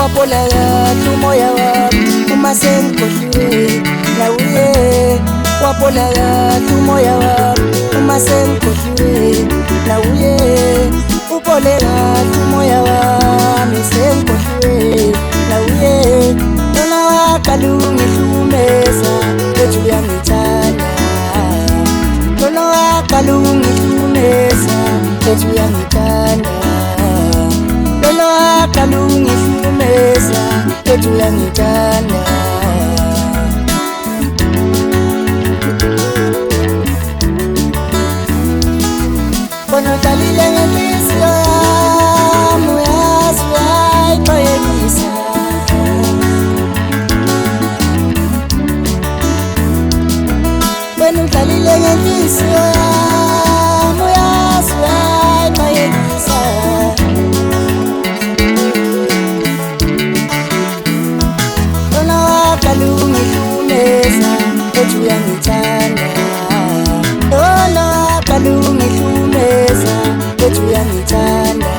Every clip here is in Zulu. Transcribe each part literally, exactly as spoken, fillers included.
wapola kahle umoya wami uma sengikhohliwe nawuye. Wapola kahle umoya wami uma sengikhohliwe nawuye. Upole kahle umoya wami sengikhohliwe nawuye. Lona waqala ungihlumeza ethi uyangithanda. Lona waqala ungihlumeza ethi uyangithanda. Lona waqala ungihlumeza ethi uyangithanda. Bona utalile ngenhliziyo yami uyazi uyayixolisa. Bona utalile ngenhliziyo yami uyazi uyayixolisa. Lona waqala ungihlumeza ethi uyangithanda. Lona waqala ungihlumeza ethi uyangithanda.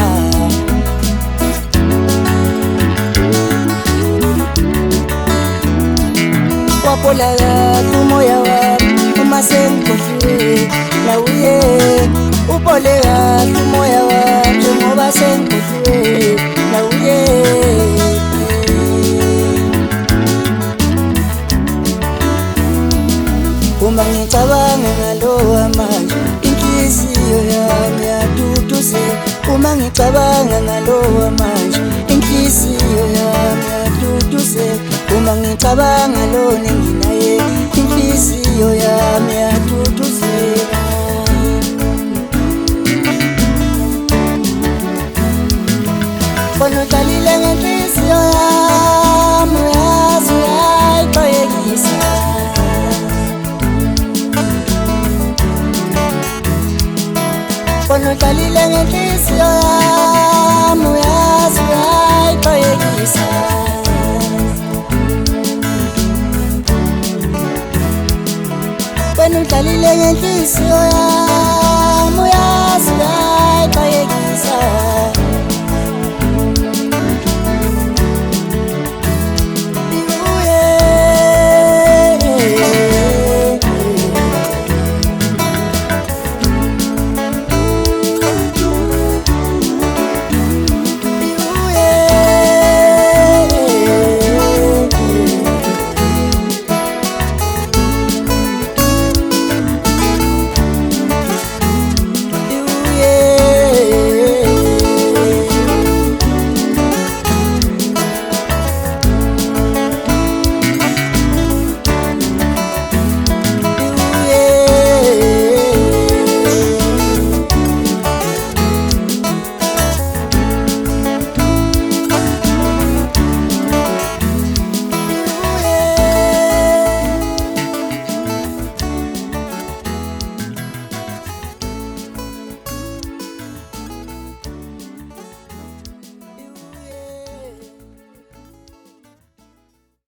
Wapola kahle umoya wami uma sengikhohliwe nawuye. Upole kahle umoya wami ngoba sengikhohliwe nawuye. Uma ngicabanga ngalowa manje inhliziyo yami yaduduzeka. Uma ngicabanga ngalowa manje inhliziyo yami yaduduzeka. Uma ngicabanga lona enginaye inhliziyo yami yaduduzeka. Bona utalile ngenhliziyo yami uyazi uyayixolisa. Bona utalile ngenhliziyo yami uyazi uyayixolisa. Bona utalile ngenhliziyo yami